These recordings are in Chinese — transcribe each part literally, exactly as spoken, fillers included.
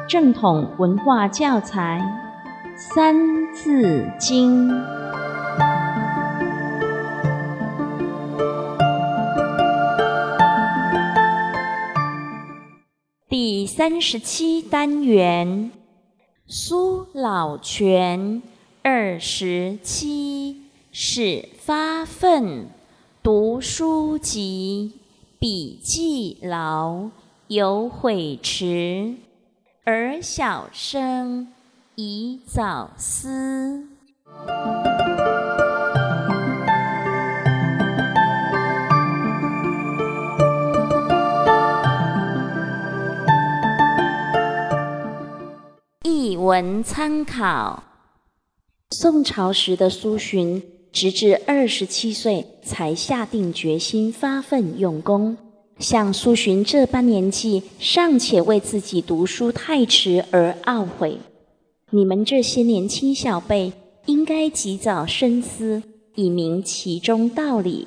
正统文化教材《三字经》。第三十七单元，苏老泉二十七始发愤，读书籍，笔记牢，有悔迟，而小生宜早思。译文参考：宋朝时的苏洵，直至二十七岁才下定决心发奋用功。像苏洵这般年纪，尚且为自己读书太迟而懊悔。你们这些年轻小辈，应该及早深思，以明其中道理。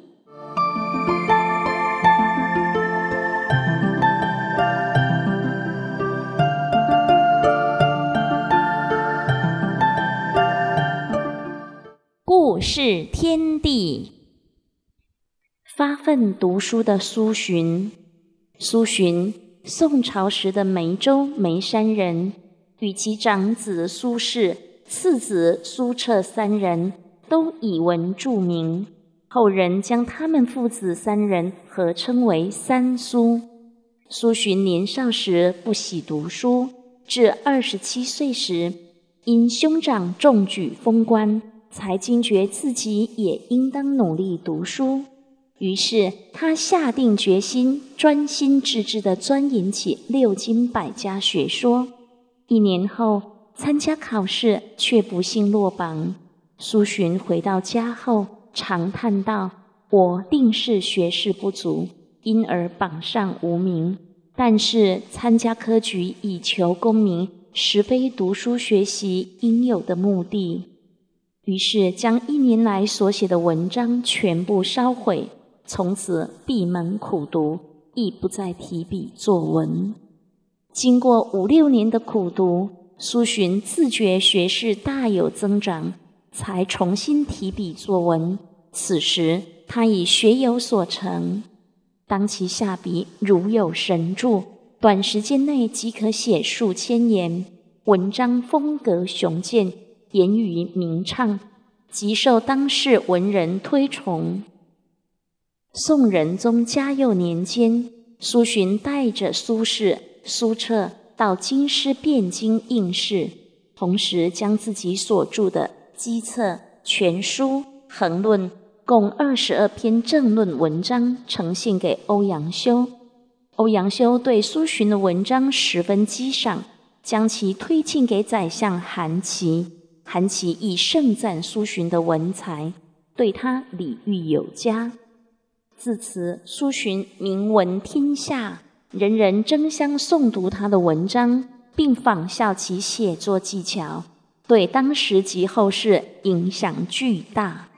故事天地，发奋读书的苏洵。苏洵，宋朝时的梅州梅山人，与其长子苏轼、次子苏辙三人都以文著名，后人将他们父子三人合称为三苏。苏洵年少时不喜读书，至二十七岁时，因兄长中举封官，才惊觉自己也应当努力读书。于是他下定决心，专心致志地钻研起六经百家学说。一年后参加考试，却不幸落榜。苏洵回到家后，长叹道：“我定是学识不足，因而榜上无名。但是参加科举以求功名，实非读书学习应有的目的。”于是将一年来所写的文章全部烧毁，从此闭门苦读，亦不再提笔作文。经过五六年的苦读，苏洵自觉学识大有增长，才重新提笔作文。此时他已学有所成，当其下笔如有神助，短时间内即可写数千言，文章风格雄健，言语明畅，极受当世文人推崇。宋仁宗嘉佑年间，苏洵带着苏轼、苏辙到京师汴京应试，同时将自己所著的机策、全书、衡论共二十二篇政论文章呈现给欧阳修。欧阳修对苏洵的文章十分激赏，将其推荐给宰相韩琦。韩琦亦盛赞苏洵的文才，对他礼遇有加。自此，苏洵名闻天下，人人争相诵读他的文章，并仿效其写作技巧，对当时及后世影响巨大。